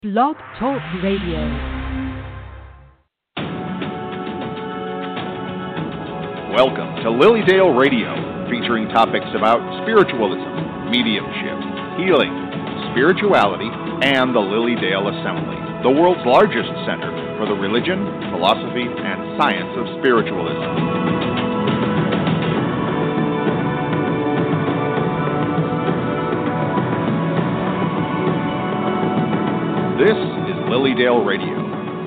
Blog Talk Radio. Welcome to Lilydale Radio, featuring topics about spiritualism, mediumship, healing, spirituality, and the Lilydale Assembly, the world's largest center for the religion, philosophy, and science of spiritualism. This is Lilydale Radio.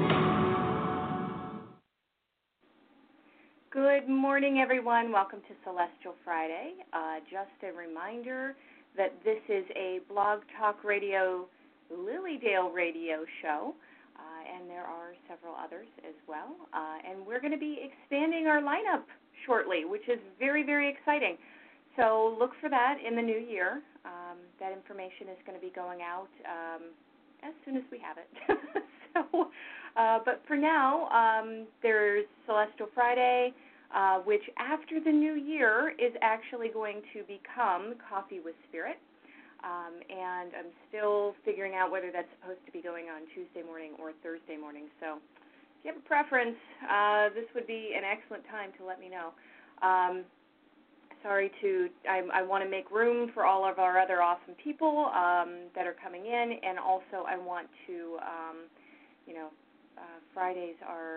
Good morning, everyone. Welcome to Celestial Friday. Just a reminder that this is a Blog Talk Radio, Lilydale Radio show, and there are several others as well. And we're going to be expanding our lineup shortly, which is very, very exciting. So look for that in the new year. That information is going to be going out as soon as we have it. But for now, there's Celestial Friday, which after the new year is actually going to become Coffee with Spirit. And I'm still figuring out whether that's supposed to be going on Tuesday morning or Thursday morning. So if you have a preference, this would be an excellent time to let me know. I want to make room for all of our other awesome people that are coming in, and also I want to, Fridays are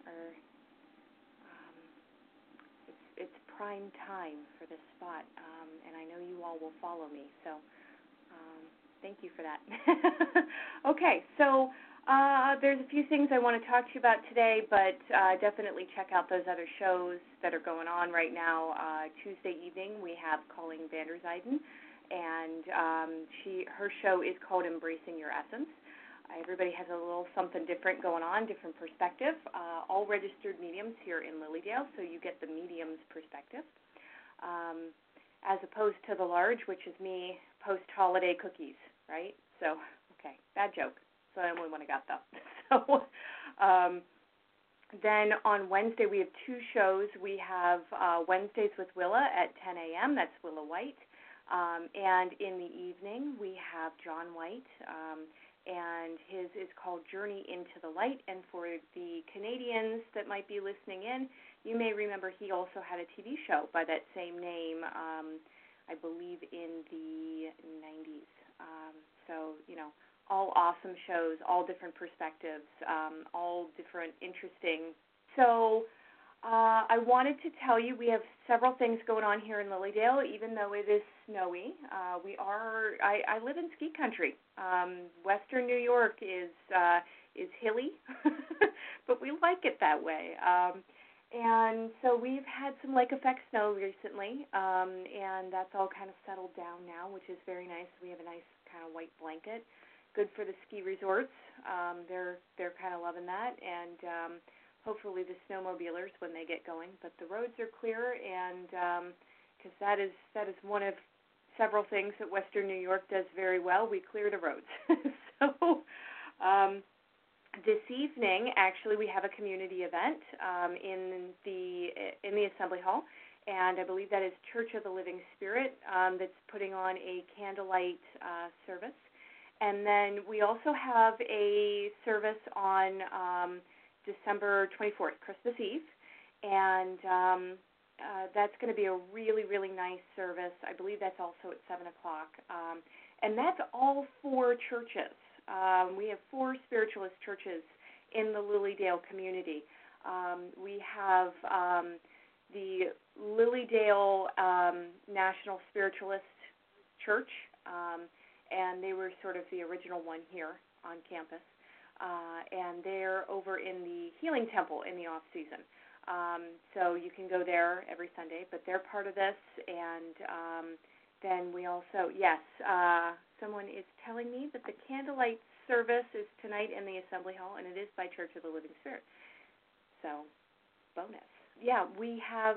it's prime time for this spot, and I know you all will follow me, so thank you for that. Okay, so there's a few things I want to talk to you about today, but definitely check out those other shows that are going on right now. Tuesday evening we have Colleen Vanderzijden, and her show is called Embracing Your Essence. Everybody has a little something different going on, different perspective. All registered mediums here in Lilydale, so you get the medium's perspective, as opposed to the large, which is me post-holiday cookies, right? So, okay, bad joke. So the only one I got, though. So then on Wednesday we have two shows. We have Wednesdays with Willa at 10 a.m. That's Willa White. And in the evening we have John White, and his is called Journey into the Light. And for the Canadians that might be listening in, you may remember he also had a TV show by that same name, I believe in the 90s. So, all awesome shows, all different perspectives, all different interesting. So I wanted to tell you we have several things going on here in Lilydale, even though it is snowy. I live in ski country. Western New York is hilly, but we like it that way. And so we've had some lake effect snow recently, and that's all kind of settled down now, which is very nice. We have a nice kind of white blanket. Good for the ski resorts. They're kind of loving that, and hopefully the snowmobilers when they get going. But the roads are clear, and because that is one of several things that Western New York does very well. We clear the roads. So this evening, actually, we have a community event in the Assembly Hall, and I believe that is Church of the Living Spirit that's putting on a candlelight service. And then we also have a service on December 24th, Christmas Eve, and that's going to be a really, really nice service. I believe that's also at 7 o'clock. And that's all four churches. We have four spiritualist churches in the Lilydale community. We have the Lilydale National Spiritualist Church, and they were sort of the original one here on campus. And they're over in the Healing Temple in the off-season. So you can go there every Sunday, but they're part of this. And then we also, someone is telling me that the candlelight service is tonight in the Assembly Hall, and it is by Church of the Living Spirit. So, bonus. Yeah, we have...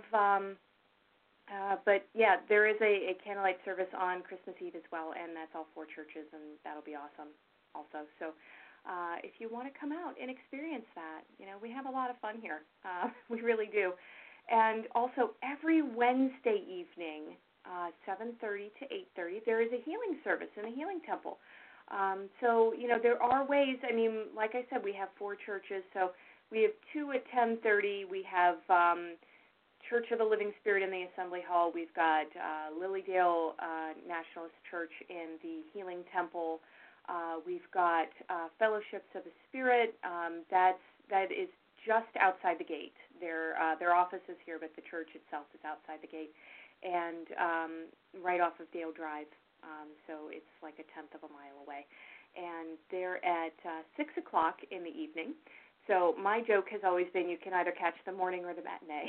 there is a candlelight service on Christmas Eve as well, and that's all four churches, and that'll be awesome also. So if you want to come out and experience that, we have a lot of fun here. We really do. And also every Wednesday evening, 7:30 to 8:30, there is a healing service in the Healing Temple. So, there are ways. I mean, like I said, we have 4 churches. So we have 2 at 10:30. We have Church of the Living Spirit in the Assembly Hall. We've got Lilydale Nationalist Church in the Healing Temple. We've got Fellowships of the Spirit. That is just outside the gate. Their office is here, but the church itself is outside the gate, and right off of Dale Drive. So it's like a tenth of a mile away. And they're at 6 o'clock in the evening. So my joke has always been you can either catch the morning or the matinee.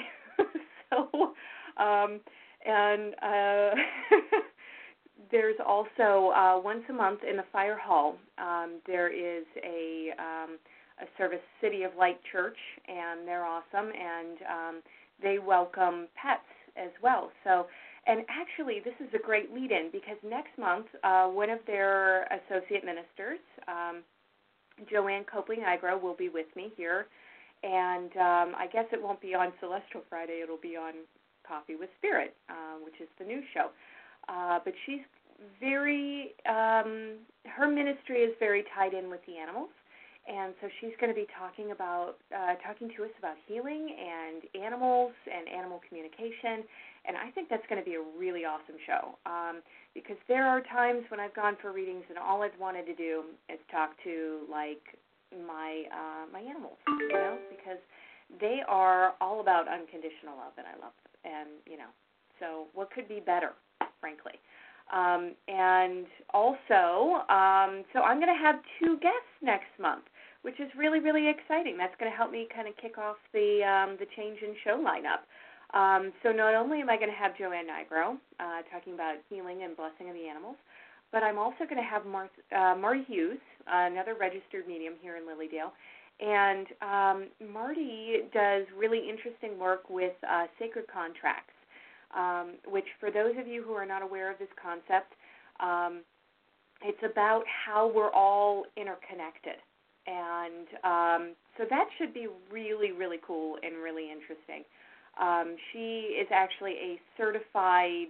There's also once a month in the fire hall, there is a service, City of Light Church, and they're awesome, and they welcome pets as well. So, and actually, this is a great lead-in because next month, one of their associate ministers, Joanne Copley-Nigro, will be with me here, and I guess it won't be on Celestial Friday. It'll be on Coffee with Spirit, which is the new show. But she's very, her ministry is very tied in with the animals, and so she's going to be talking to us about healing and animals and animal communication, and I think that's going to be a really awesome show because there are times when I've gone for readings and all I've wanted to do is talk to, like, my animals, because they are all about unconditional love, and I love them, and, so what could be better, frankly? And also, so I'm going to have 2 guests next month, which is really, really exciting. That's going to help me kind of kick off the change in show lineup. So not only am I going to have Joanne Nigro talking about healing and blessing of the animals, but I'm also going to have Marty Hughes, another registered medium here in Lilydale. And Marty does really interesting work with sacred contracts, which for those of you who are not aware of this concept, it's about how we're all interconnected. And so that should be really, really cool and really interesting. She is actually a certified,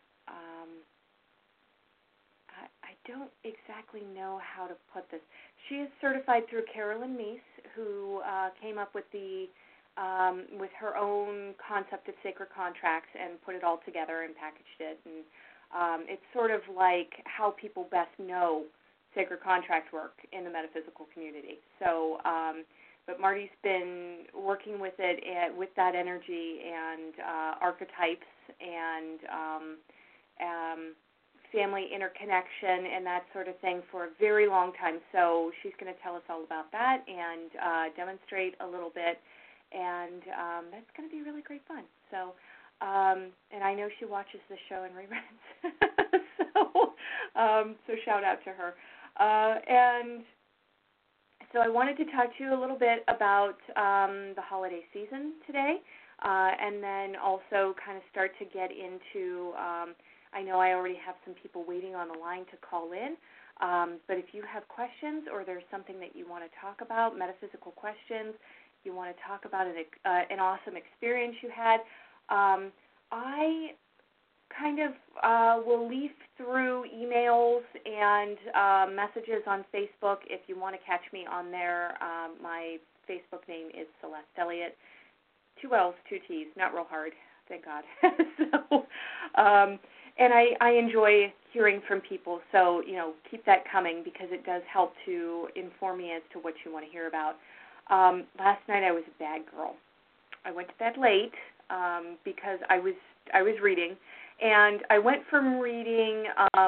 I don't exactly know how to put this. She is certified through Carolyn Meese, who came up with with her own concept of sacred contracts and put it all together and packaged it. And it's sort of like how people best know sacred contract work in the metaphysical community. So, but Marty's been working with it with that energy and archetypes and family interconnection and that sort of thing for a very long time. So she's going to tell us all about that and demonstrate a little bit, and that's going to be really great fun. So, and I know she watches the show in reruns, so shout out to her. And so I wanted to talk to you a little bit about the holiday season today, and then also kind of start to get into, I know I already have some people waiting on the line to call in, but if you have questions or there's something that you want to talk about, metaphysical questions, you want to talk about an awesome experience you had, I kind of will leaf through emails and messages on Facebook. If you want to catch me on there, my Facebook name is Celeste Elliott. 2 L's, 2 T's, not real hard, thank God. So, and I enjoy hearing from people, so, keep that coming because it does help to inform me as to what you want to hear about. Last night I was a bad girl. I went to bed late because I was reading. And I went from reading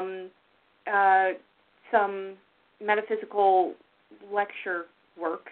some metaphysical lecture work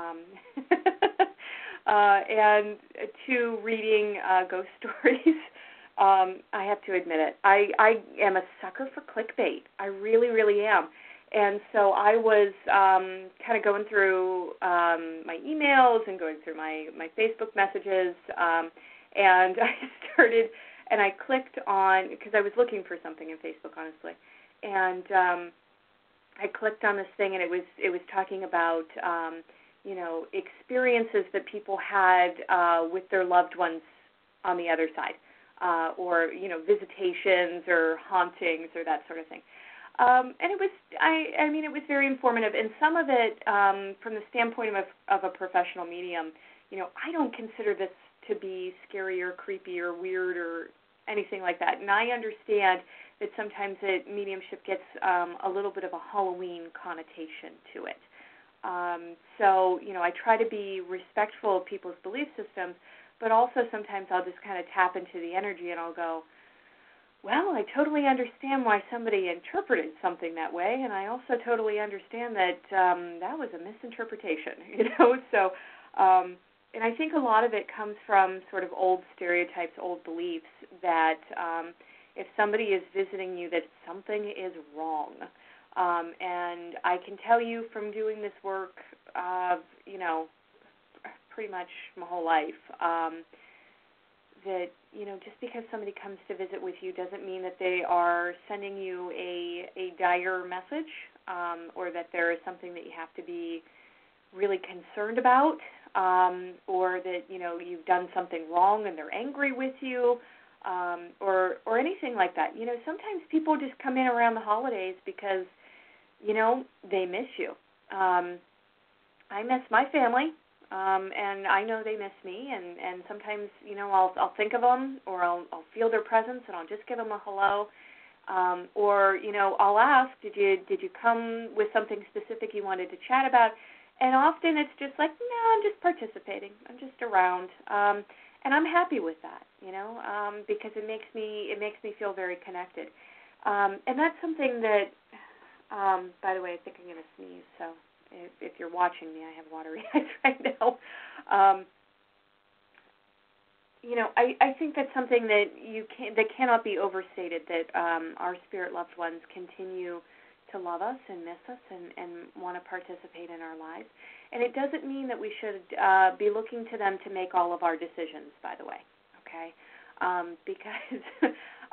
and to reading ghost stories. I have to admit it. I am a sucker for clickbait. I really, really am. And so I was kind of going through my emails and going through my Facebook messages, and I started... And I clicked on, because I was looking for something in Facebook, honestly, and I clicked on this thing, and it was talking about, experiences that people had with their loved ones on the other side, or, visitations or hauntings or that sort of thing. And it was, I mean, it was very informative. And some of it, from the standpoint of a professional medium, I don't consider this to be scary or creepy or weird or anything like that. And I understand that sometimes mediumship gets a little bit of a Halloween connotation to it. So, I try to be respectful of people's belief systems, but also sometimes I'll just kind of tap into the energy and I'll go, well, I totally understand why somebody interpreted something that way, and I also totally understand that that was a misinterpretation, So, and I think a lot of it comes from sort of old stereotypes, old beliefs that if somebody is visiting you, that something is wrong. And I can tell you from doing this work, pretty much my whole life, that, just because somebody comes to visit with you doesn't mean that they are sending you a dire message, or that there is something that you have to be really concerned about, or that, you've done something wrong and they're angry with you, or anything like that. Sometimes people just come in around the holidays because, they miss you. I miss my family. And I know they miss me, and sometimes, I'll think of them, or I'll feel their presence, and I'll just give them a hello, or, I'll ask, did you come with something specific you wanted to chat about? And often it's just like, no, I'm just participating, I'm just around, and I'm happy with that, because it makes me feel very connected, and that's something that, by the way, I think I'm going to sneeze, so. If you're watching me, I have watery eyes right now. I think that's something that that cannot be overstated, that our spirit loved ones continue to love us and miss us and want to participate in our lives. And it doesn't mean that we should be looking to them to make all of our decisions, by the way, okay? Because,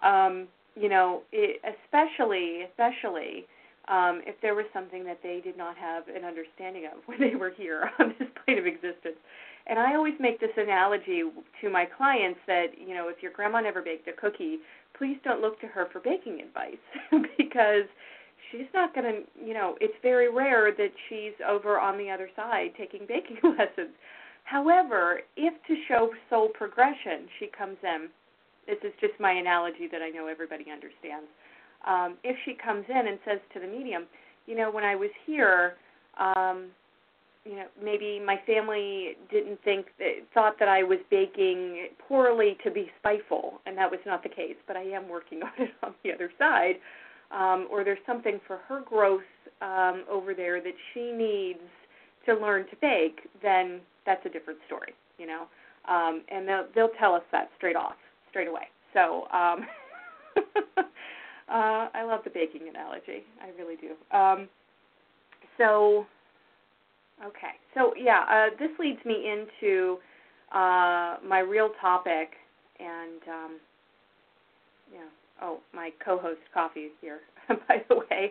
especially if there was something that they did not have an understanding of when they were here on this plane of existence. And I always make this analogy to my clients that, if your grandma never baked a cookie, please don't look to her for baking advice because she's not going to, it's very rare that she's over on the other side taking baking lessons. However, if to show soul progression she comes in, this is just my analogy that I know everybody understands, if she comes in and says to the medium, when I was here, maybe my family thought that I was baking poorly to be spiteful, and that was not the case, but I am working on it on the other side, or there's something for her growth over there that she needs to learn to bake, then that's a different story, and they'll tell us that straight away. So, I love the baking analogy. I really do. This leads me into my real topic, and my co-host coffee is here, by the way.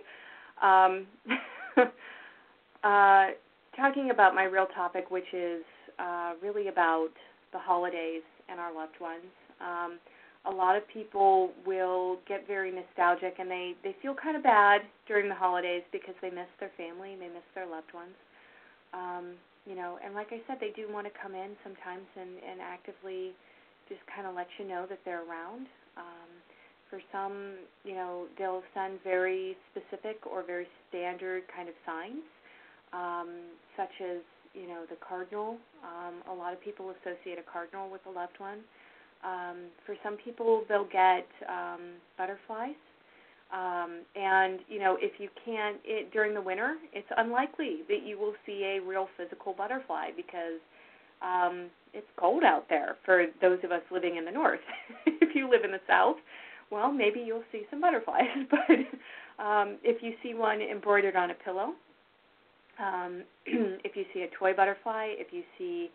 Talking about my real topic, which is really about the holidays and our loved ones. A lot of people will get very nostalgic, and they feel kind of bad during the holidays because they miss their family and they miss their loved ones. And like I said, they do want to come in sometimes and actively just kind of let you know that they're around. For some, they'll send very specific or very standard kind of signs, such as, the cardinal. A lot of people associate a cardinal with a loved one. For some people, they'll get butterflies. And, if you can't, during the winter, it's unlikely that you will see a real physical butterfly because it's cold out there for those of us living in the north. If you live in the south, well, maybe you'll see some butterflies. But if you see one embroidered on a pillow, if you see a toy butterfly, if you see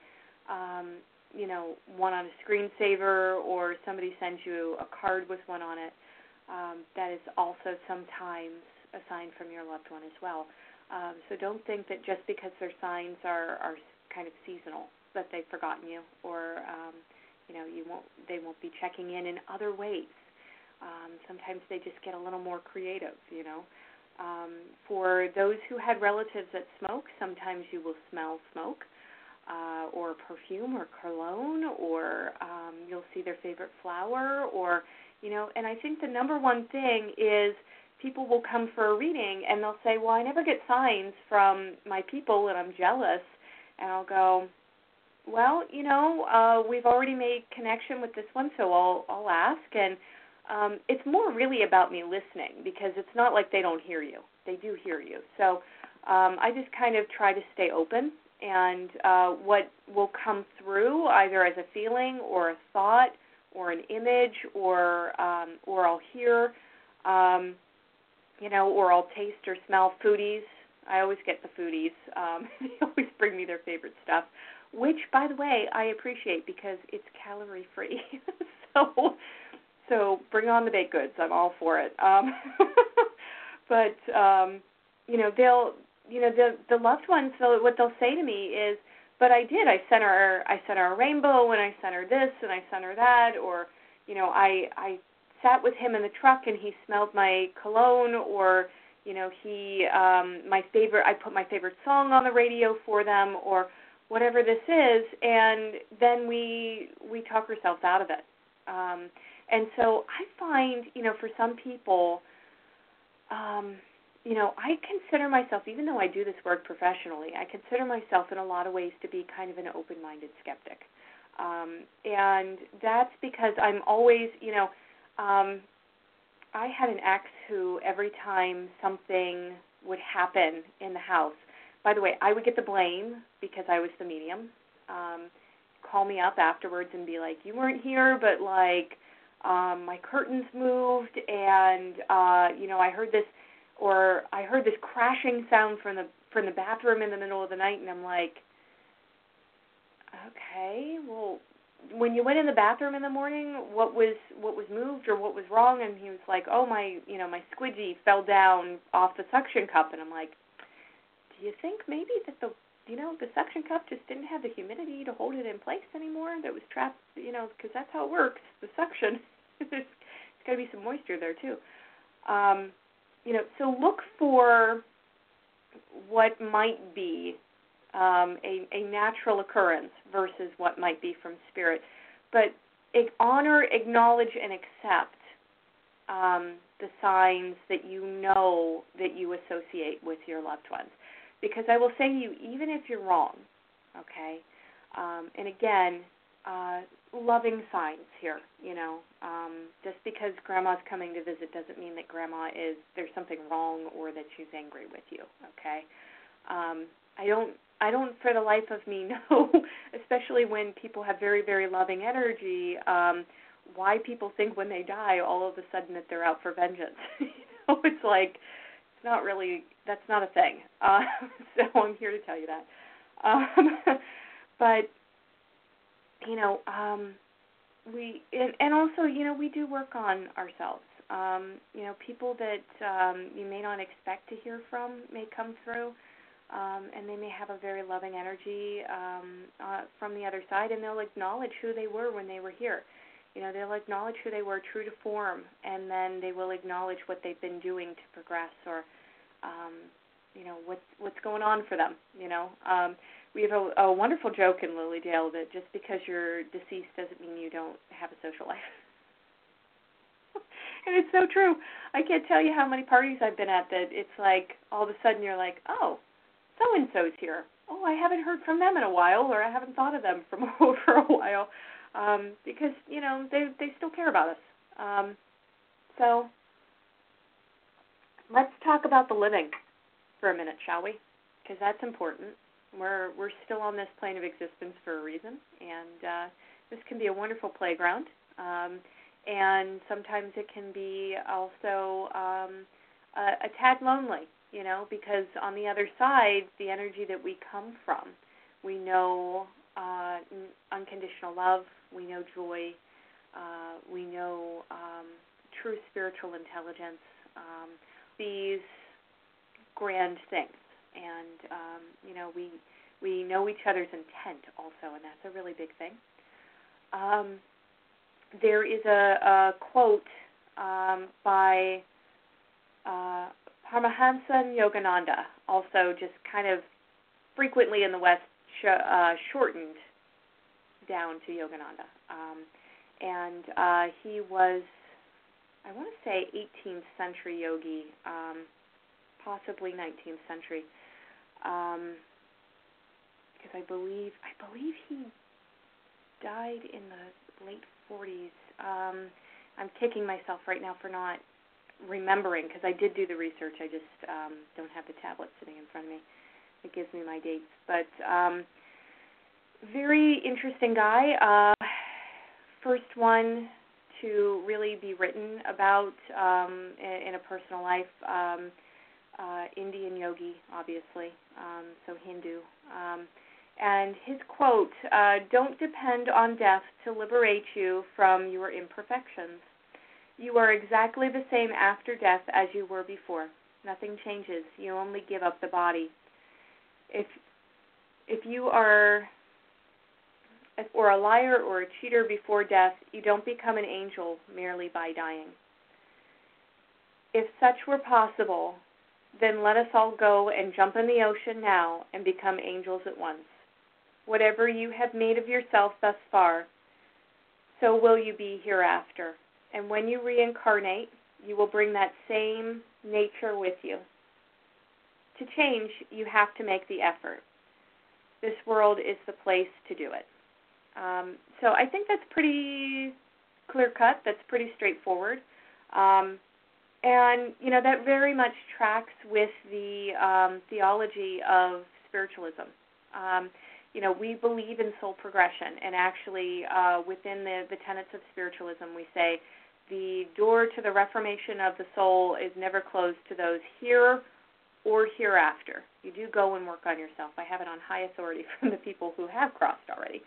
one on a screensaver, or somebody sends you a card with one on it, that is also sometimes a sign from your loved one as well. So don't think that just because their signs are kind of seasonal that they've forgotten you, or they won't be checking in other ways. Sometimes they just get a little more creative, For those who had relatives that smoke, sometimes you will smell smoke or perfume or cologne, or you'll see their favorite flower, or, and I think the number one thing is people will come for a reading and they'll say, well, I never get signs from my people and I'm jealous. And I'll go, well, we've already made connection with this one, so I'll ask. And it's more really about me listening, because it's not like they don't hear you. They do hear you. So I just kind of try to stay open, and what will come through either as a feeling or a thought or an image or I'll hear, or I'll taste or smell. Foodies, I always get the foodies. They always bring me their favorite stuff, which, by the way, I appreciate because it's calorie-free. So bring on the baked goods. I'm all for it. But the loved ones. So what they'll say to me is, "But I did. I sent her a rainbow, and I sent her this, and I sent her that, or I sat with him in the truck, and he smelled my cologne, or I put my favorite song on the radio for them, or whatever this is," and then we talk ourselves out of it. And so I find, for some people, I consider myself, even though I do this work professionally, I consider myself in a lot of ways to be kind of an open-minded skeptic. And that's because I'm always, I had an ex who every time something would happen in the house, by the way, I would get the blame because I was the medium, call me up afterwards and be like, you weren't here, but my curtains moved, and I heard this crashing sound from the bathroom in the middle of the night, and I'm like, okay, well, when you went in the bathroom in the morning, what was moved or what was wrong? And he was like, oh, my squidgy fell down off the suction cup, and I'm like, do you think maybe that the suction cup just didn't have the humidity to hold it in place anymore, that was trapped, because that's how it works, the suction. There's got to be some moisture there, too. So look for what might be a natural occurrence versus what might be from spirit. But honor, acknowledge, and accept the signs that that you associate with your loved ones. Because I will say to you, even if you're wrong, okay, and again, loving signs here, just because Grandma's coming to visit doesn't mean that there's something wrong or that she's angry with you, okay? I don't for the life of me know, especially when people have very, very loving energy, why people think when they die all of a sudden that they're out for vengeance. It's like, it's not really, that's not a thing. So I'm here to tell you that. But, and also, we do work on ourselves. People that you may not expect to hear from may come through, and they may have a very loving energy from the other side, and they'll acknowledge who they were when they were here. They'll acknowledge who they were true to form, and then they will acknowledge what they've been doing to progress, or, what's going on for them, We have a wonderful joke in Lilydale that just because you're deceased doesn't mean you don't have a social life. And it's so true. I can't tell you how many parties I've been at that it's like all of a sudden you're like, oh, so-and-so's here. Oh, I haven't heard from them in a while, or I haven't thought of them for a while, because, they still care about us. So let's talk about the living for a minute, shall we? Because that's important. We're still on this plane of existence for a reason, and this can be a wonderful playground. And sometimes it can be also a tad lonely, because on the other side, the energy that we come from, we know unconditional love, we know joy, we know true spiritual intelligence, these grand things. And, we know each other's intent also, and that's a really big thing. There is a quote by Paramahansa Yogananda, also just kind of frequently in the West shortened down to Yogananda. And he was, I want to say, 18th century yogi, possibly 19th century, because I believe he died in the late 40s. I'm kicking myself right now for not remembering, because I did do the research. I just don't have the tablet sitting in front of me. It gives me my dates. But very interesting guy. First one to really be written about in a personal life. Indian yogi, obviously, so Hindu. And his quote, "Don't depend on death to liberate you from your imperfections. You are exactly the same after death as you were before. Nothing changes. You only give up the body. If you are a liar or a cheater before death, you don't become an angel merely by dying. If such were possible, then let us all go and jump in the ocean now and become angels at once. Whatever you have made of yourself thus far, so will you be hereafter. And when you reincarnate, you will bring that same nature with you. To change, you have to make the effort. This world is the place to do it." So I think that's pretty clear-cut. That's pretty straightforward. And, that very much tracks with the theology of spiritualism. We believe in soul progression, and actually within the tenets of spiritualism, we say the door to the reformation of the soul is never closed to those here or hereafter. You do go and work on yourself. I have it on high authority from the people who have crossed already.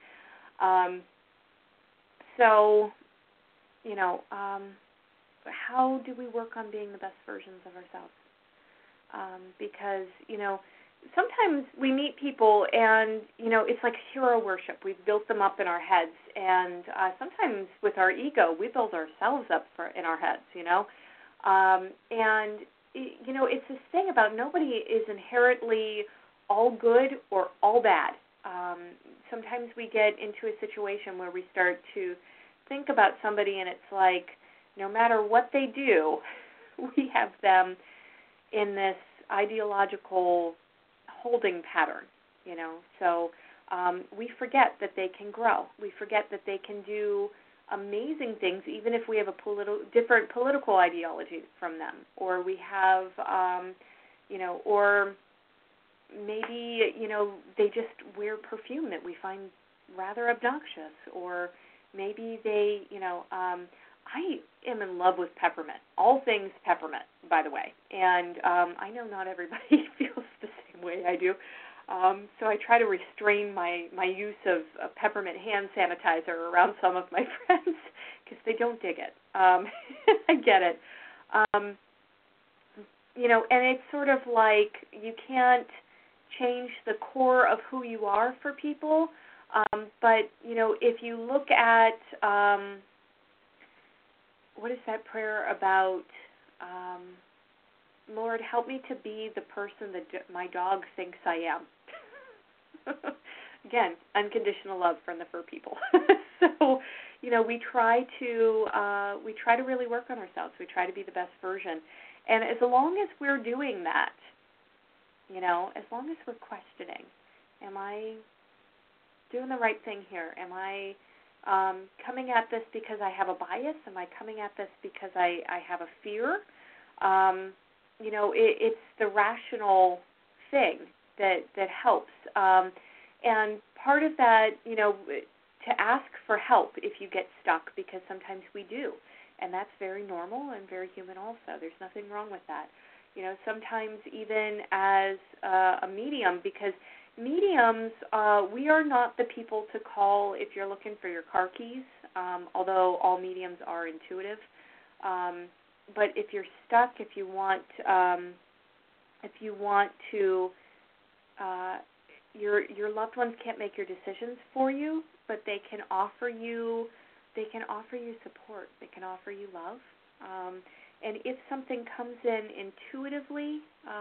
How do we work on being the best versions of ourselves? Because, sometimes we meet people and, it's like hero worship. We've built them up in our heads. And sometimes with our ego, we build ourselves up in our heads, And, it's this thing about nobody is inherently all good or all bad. Sometimes we get into a situation where we start to think about somebody and it's like no matter what they do, we have them in this ideological holding pattern, So we forget that they can grow. We forget that they can do amazing things even if we have a different political ideology from them, or we have, or maybe, they just wear perfume that we find rather obnoxious, or maybe they, I am in love with peppermint, all things peppermint, by the way, and I know not everybody feels the same way I do, so I try to restrain my use of peppermint hand sanitizer around some of my friends because they don't dig it. I get it. And it's sort of like you can't change the core of who you are for people, but, if you look at, what is that prayer about, Lord, help me to be the person that my dog thinks I am. Again, unconditional love from the fur people. So, we try to really work on ourselves. We try to be the best version. And as long as we're doing that, as long as we're questioning, am I doing the right thing here? Am I coming at this because I have a bias? Am I coming at this because I have a fear? It's the rational thing that helps. And part of that, to ask for help if you get stuck, because sometimes we do. And that's very normal and very human also. There's nothing wrong with that. Sometimes even as a medium, because mediums, we are not the people to call if you're looking for your car keys, although all mediums are intuitive. But if you're stuck, if you want to, your loved ones can't make your decisions for you, but they can offer you support. They can offer you love. And if something comes in intuitively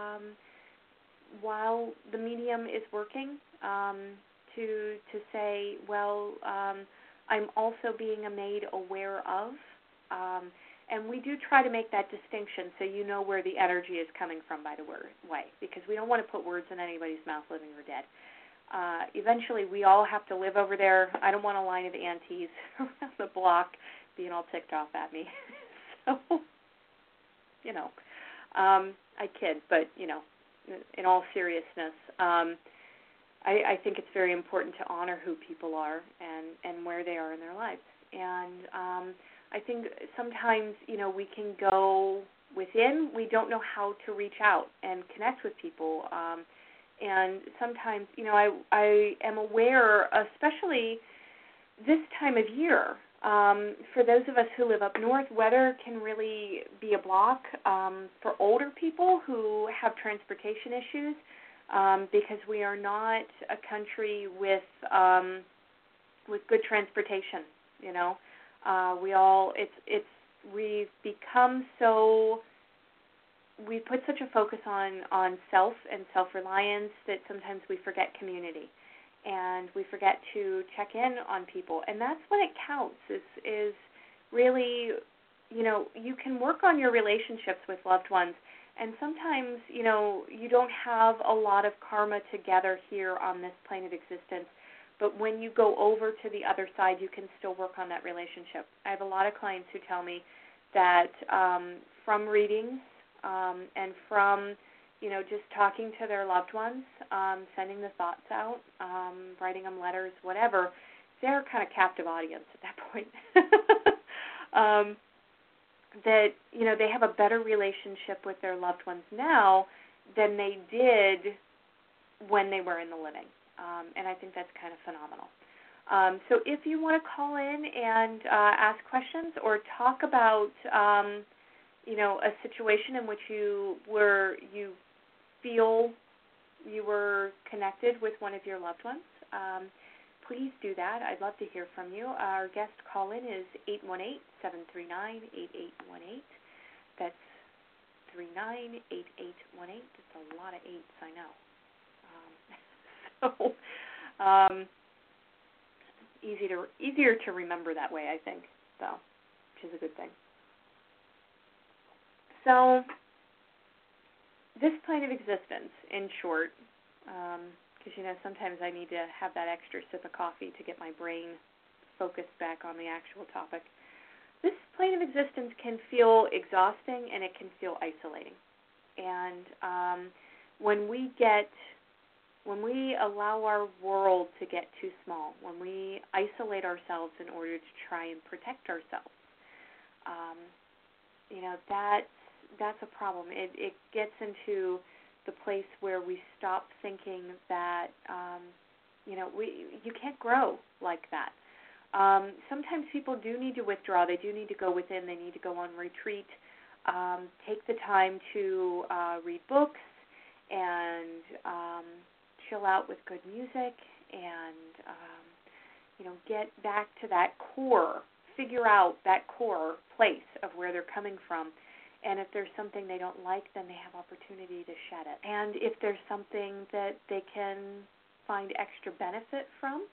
while the medium is working, to say, well, I'm also being made aware of, and we do try to make that distinction so you know where the energy is coming from, by the way, because we don't want to put words in anybody's mouth, living or dead. Eventually, we all have to live over there. I don't want a line of aunties around the block being all ticked off at me. So, I kid, but, in all seriousness, I think it's very important to honor who people are and where they are in their lives. And I think sometimes, we can go within. We don't know how to reach out and connect with people. And sometimes, I am aware, especially this time of year, for those of us who live up north, weather can really be a block for older people who have transportation issues because we are not a country with good transportation. We've become so. We put such a focus on self and self-reliance that sometimes we forget community, and we forget to check in on people. And that's when it counts, is really, you can work on your relationships with loved ones, and sometimes, you don't have a lot of karma together here on this plane of existence, but when you go over to the other side, you can still work on that relationship. I have a lot of clients who tell me that from readings, and from, just talking to their loved ones, sending the thoughts out, writing them letters, whatever, they're kind of captive audience at that point. That, they have a better relationship with their loved ones now than they did when they were in the living. And I think that's kind of phenomenal. So if you want to call in and ask questions or talk about a situation in which you feel you were connected with one of your loved ones, please do that. I'd love to hear from you. Our guest call-in is 818-739-8818. That's 398818. It's a lot of eights, I know. Easier to remember that way, I think, so, which is a good thing. So, this plane of existence, in short, because, sometimes I need to have that extra sip of coffee to get my brain focused back on the actual topic. This plane of existence can feel exhausting and it can feel isolating. And when we allow our world to get too small, when we isolate ourselves in order to try and protect ourselves, that's a problem. It gets into the place where we stop thinking that, you can't grow like that. Sometimes people do need to withdraw. They do need to go within. They need to go on retreat, take the time to read books and chill out with good music and, get back to that core, figure out that core place of where they're coming from. And if there's something they don't like, then they have opportunity to shed it. And if there's something that they can find extra benefit from,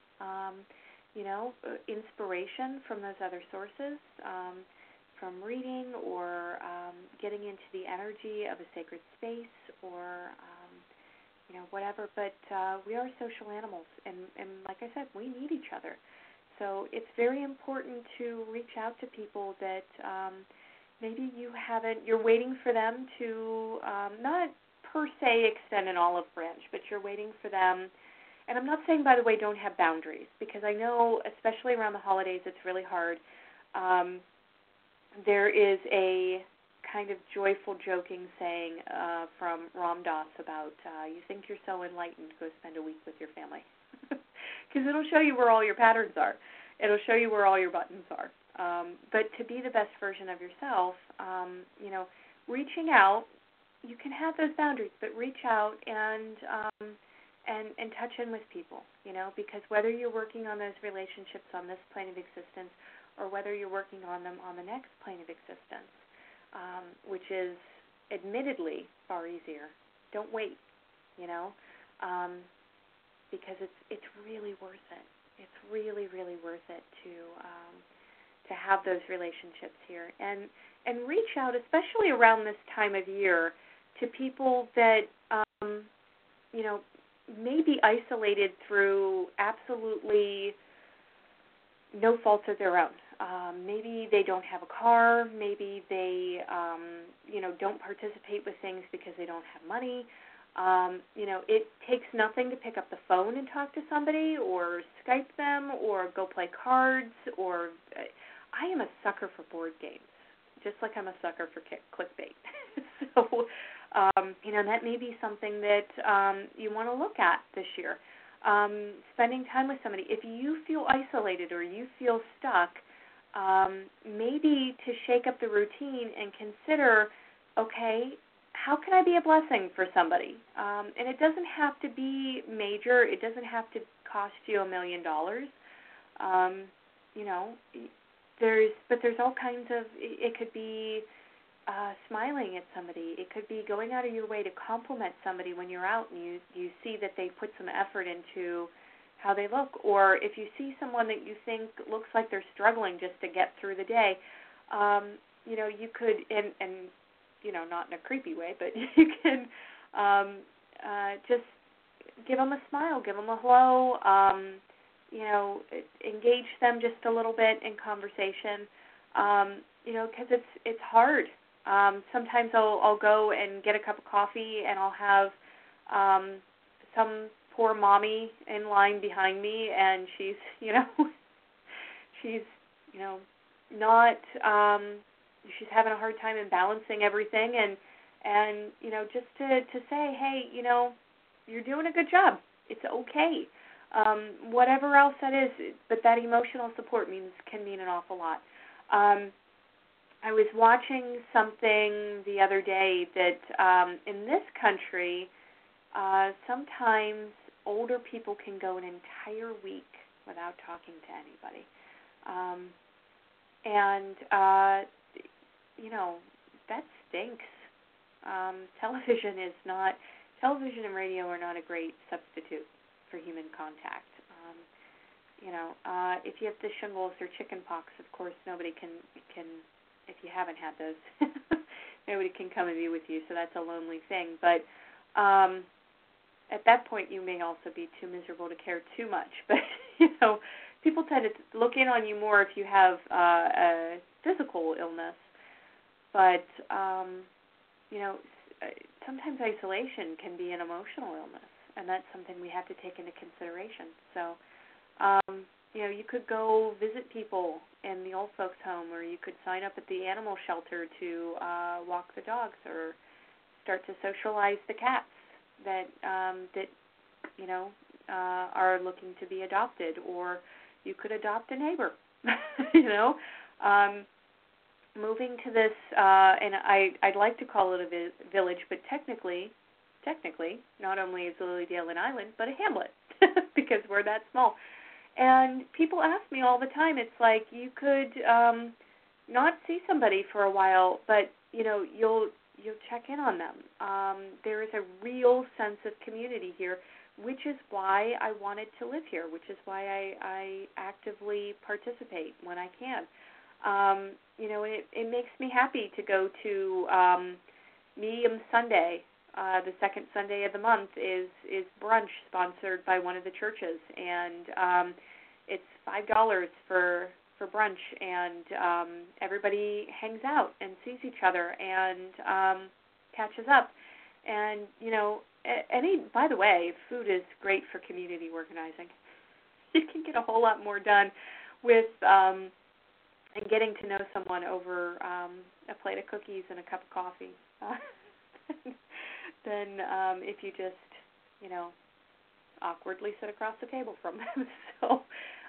inspiration from those other sources, from reading or getting into the energy of a sacred space or, whatever. But we are social animals, and like I said, we need each other. So it's very important to reach out to people that maybe you're waiting for them to not per se extend an olive branch, but you're waiting for them. And I'm not saying, by the way, don't have boundaries, because I know, especially around the holidays, it's really hard. There is a kind of joyful joking saying from Ram Dass about, you think you're so enlightened, go spend a week with your family. Because it'll show you where all your patterns are. It'll show you where all your buttons are. But to be the best version of yourself, reaching out, you can have those boundaries, but reach out and touch in with people, because whether you're working on those relationships on this plane of existence or whether you're working on them on the next plane of existence, which is admittedly far easier. Don't wait, because it's really worth it. It's really, really worth it to have those relationships here and reach out, especially around this time of year, to people that may be isolated through absolutely no fault of their own. Maybe they don't have a car. Maybe they, don't participate with things because they don't have money. It takes nothing to pick up the phone and talk to somebody, or Skype them, or go play cards. Or I am a sucker for board games, just like I'm a sucker for clickbait. So, that may be something that you want to look at this year. Spending time with somebody. If you feel isolated or you feel stuck, maybe to shake up the routine and consider, okay, how can I be a blessing for somebody? And it doesn't have to be major. It doesn't have to cost you $1 million. There's all kinds of, it could be smiling at somebody. It could be going out of your way to compliment somebody when you're out and you see that they put some effort into how they look. Or if you see someone that you think looks like they're struggling just to get through the day, you could, and not in a creepy way, but you can just give them a smile, give them a hello, engage them just a little bit in conversation, because it's hard. Sometimes I'll go and get a cup of coffee, and I'll have some poor mommy in line behind me, and she's not, she's having a hard time in balancing everything, and just to say, hey, you're doing a good job. It's okay. Whatever else that is, but that emotional support can mean an awful lot. I was watching something the other day that in this country, sometimes older people can go an entire week without talking to anybody. That stinks. Television and radio are not a great substitute for human contact. If you have the shingles or chicken pox, of course, nobody can if you haven't had those, nobody can come and be with you, so that's a lonely thing. But at that point, you may also be too miserable to care too much. But, people tend to look in on you more if you have a physical illness. But, sometimes isolation can be an emotional illness, and that's something we have to take into consideration. So, you could go visit people in the old folks' home, or you could sign up at the animal shelter to walk the dogs, or start to socialize the cats that are looking to be adopted, or you could adopt a neighbor. Moving to this, and I'd like to call it a village, but technically, not only is Lilydale an island, but a hamlet, because we're that small. And people ask me all the time, it's like you could not see somebody for a while, but, you'll check in on them. There is a real sense of community here, which is why I wanted to live here, which is why I actively participate when I can. It makes me happy to go to Medium Sunday. The second Sunday of the month is brunch sponsored by one of the churches, and it's $5 for brunch, and everybody hangs out and sees each other and catches up. And by the way, food is great for community organizing. You can get a whole lot more done with and getting to know someone over a plate of cookies and a cup of coffee than if you just, awkwardly sit across the table from them. So,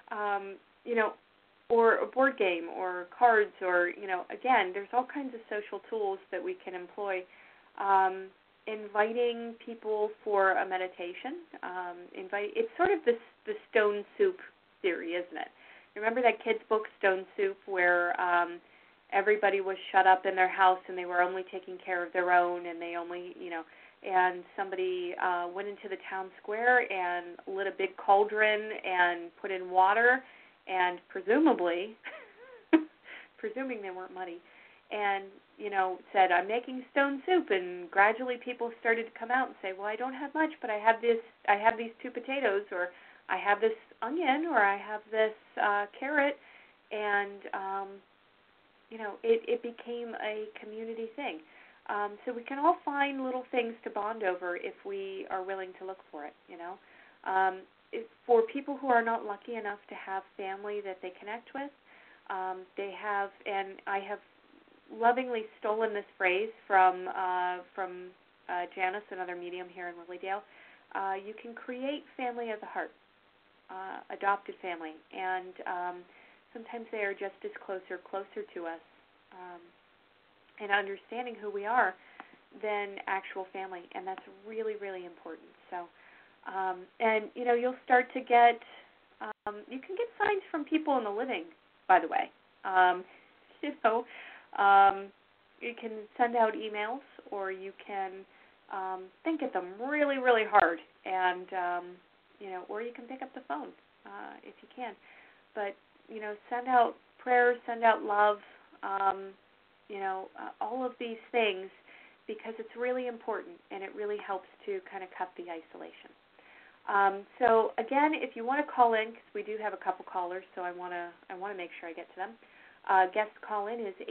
or a board game or cards or, again, there's all kinds of social tools that we can employ. Inviting people for a meditation. It's sort of the Stone Soup theory, isn't it? Remember that kid's book, Stone Soup, where everybody was shut up in their house and they were only taking care of their own, and they only, and somebody went into the town square and lit a big cauldron and put in water, and presumably, presuming they weren't muddy, and, said, I'm making stone soup, and gradually people started to come out and say, well, I don't have much, but I have these 2 potatoes, or I have this onion, or I have this carrot, and, it became a community thing. So we can all find little things to bond over if we are willing to look for it, For people who are not lucky enough to have family that they connect with, they have, and I have lovingly stolen this phrase from Janice, another medium here in Lilydale. You can create family of the heart, adopted family, and sometimes they are just as closer to us, and understanding who we are than actual family, and that's really, really important. So, and you'll start to get, you can get signs from people in the living, by the way. You can send out emails, or you can think at them really, really hard, and or you can pick up the phone if you can. But send out prayers, send out love, all of these things, because it's really important, and it really helps to kind of cut the isolation. So again, if you want to call in, because we do have a couple callers, so I want to make sure I get to them. Guest call in is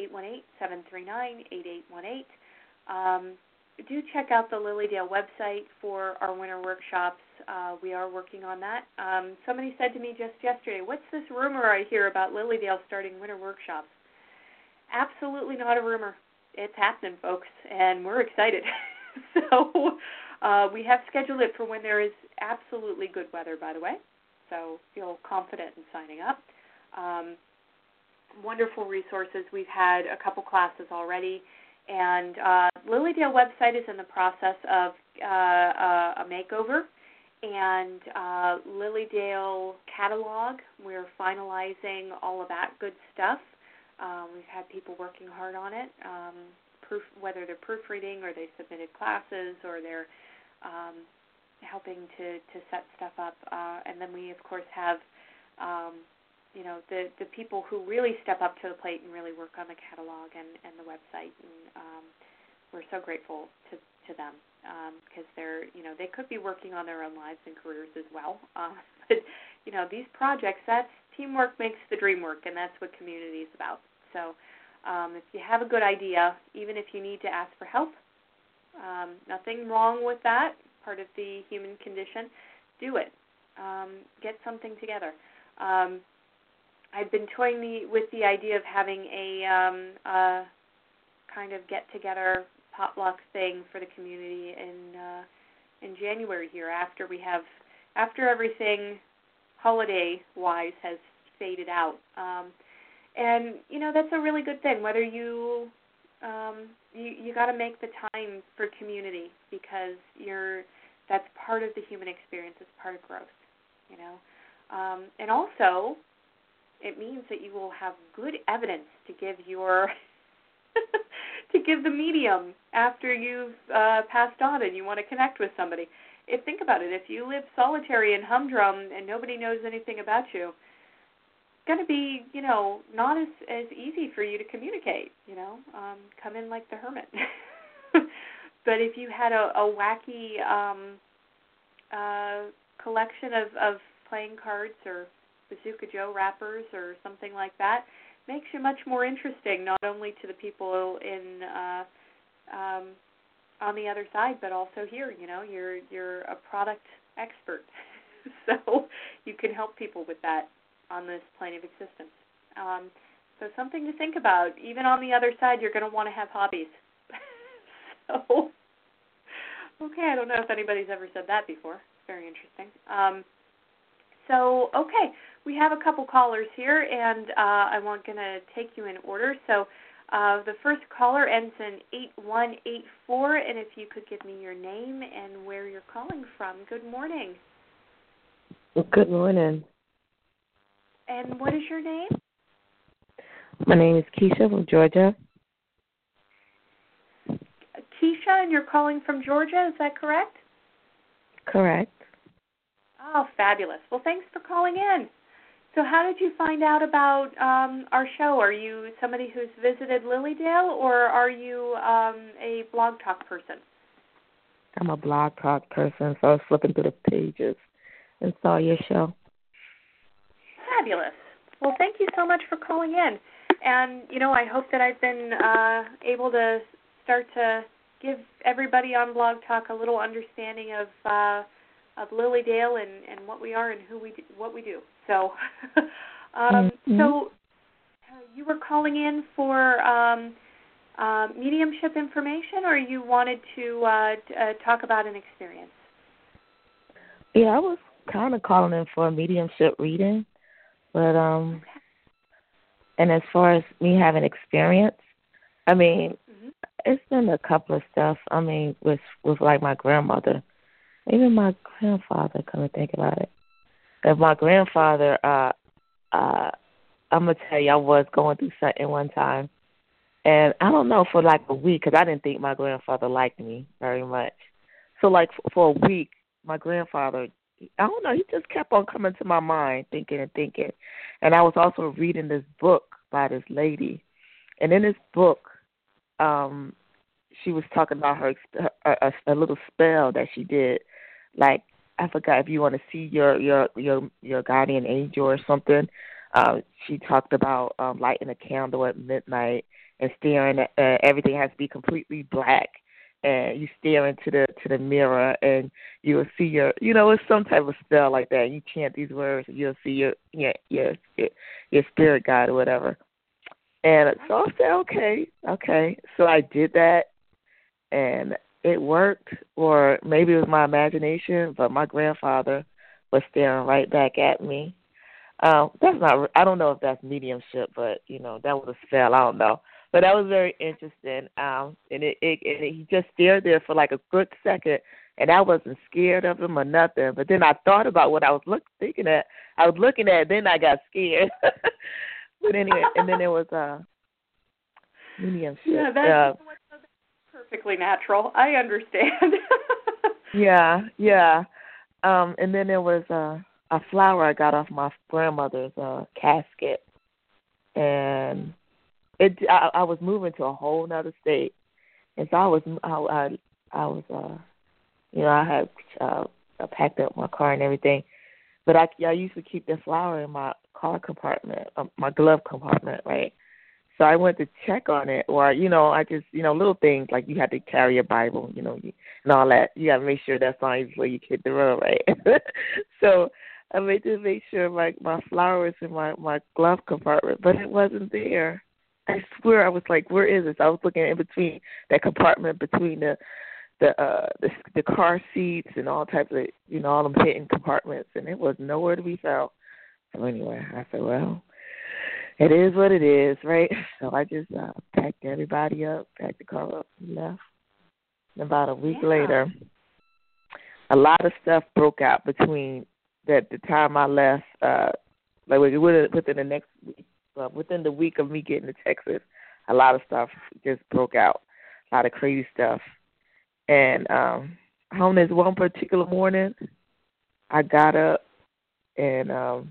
818-739-8818. Do check out the Lilydale website for our winter workshops. We are working on that. Somebody said to me just yesterday, what's this rumor I hear about Lilydale starting winter workshops? Absolutely not a rumor. It's happening, folks, and we're excited. So we have scheduled it for when there is absolutely good weather, by the way, so feel confident in signing up. Wonderful resources. We've had a couple classes already, and Lilydale website is in the process of a makeover, and Lilydale catalog, we're finalizing all of that good stuff. We've had people working hard on it, whether they're proofreading or they submitted classes or they're helping to set stuff up. And then we, of course, have the people who really step up to the plate and really work on the catalog and the website. And we're so grateful to them because they could be working on their own lives and careers as well. But these projects, that's teamwork makes the dream work, and that's what community is about. So if you have a good idea, even if you need to ask for help, nothing wrong with that, part of the human condition, do it. Get something together. I've been toying with the idea of having a kind of get-together potluck thing for the community in January here, after everything holiday-wise has faded out. And that's a really good thing. Whether you got to make the time for community, because that's part of the human experience. It's part of growth, and also it means that you will have good evidence to give to give the medium after you've passed on and you want to connect with somebody. Think about it. If you live solitary and humdrum and nobody knows anything about you, it's going to be, not as easy for you to communicate, come in like the hermit. But if you had a wacky collection of playing cards or Bazooka Joe wrappers or something like that, makes you much more interesting, not only to the people in on the other side, but also here. You're a product expert, so you can help people with that on this plane of existence. So something to think about. Even on the other side, you're going to want to have hobbies. So, okay, I don't know if anybody's ever said that before. It's very interesting. Okay, we have a couple callers here, and I'm going to take you in order. So the first caller ends in 8184, and if you could give me your name and where you're calling from. Good morning. Good morning. And what is your name? My name is Keisha from Georgia. Keisha, and you're calling from Georgia, is that correct? Correct. Oh, fabulous. Well, thanks for calling in. So how did you find out about our show? Are you somebody who's visited Lilydale, or are you a Blog Talk person? I'm a Blog Talk person, so I was flipping through the pages and saw your show. Fabulous. Well, thank you so much for calling in. And, I hope that I've been able to start to give everybody on Blog Talk a little understanding of Lilydale and what we are and what we do. So, so you were calling in for mediumship information, or you wanted to talk about an experience? Yeah, I was kind of calling in for a mediumship reading, but and as far as me having experience, I mean, it's been a couple of stuff. I mean, with like my grandmother, even my grandfather. Come to think about it, if my grandfather, I'm gonna tell you, I was going through something one time, and I don't know, for like a week, because I didn't think my grandfather liked me very much. So like for a week, my grandfather, I don't know, he just kept on coming to my mind, thinking. And I was also reading this book by this lady, and in this book, she was talking about a little spell that she did. Like, I forgot, if you want to see your guardian angel or something. She talked about lighting a candle at midnight and staring at everything has to be completely black, and you stare into the mirror, and you will see it's some type of spell like that. You chant these words, and you'll see your spirit guide or whatever. And so I said, okay. So I did that, and it worked, or maybe it was my imagination, but my grandfather was staring right back at me. That's not. I don't know if that's mediumship, but that was a spell. I don't know, but that was very interesting. And he just stared there for like a good second, and I wasn't scared of him or nothing. But then I thought about what I was looking at. Then I got scared. But anyway, and then there was mediumship. Yeah, that's perfectly natural. I understand. Yeah. And then there was a flower I got off my grandmother's casket, and I was moving to a whole other state, and so I had packed up my car and everything, but I used to keep the flower in my car compartment, my glove compartment, right? So I went to check on it, or I just little things like you had to carry a Bible, and all that. You got to make sure that's on before you hit the road, right? So I made to make sure my flower was in my glove compartment, but it wasn't there. I swear, I was like, where is this? I was looking in between that compartment, between the car seats and all types of all them hidden compartments, and it was nowhere to be found. So anyway, I said, well, it is what it is, right? So I just packed everybody up, packed the car up, and left. And about a week later, a lot of stuff broke out between the time I left, within the next week, within the week of me getting to Texas, a lot of stuff just broke out, a lot of crazy stuff. And on this one particular morning, I got up, and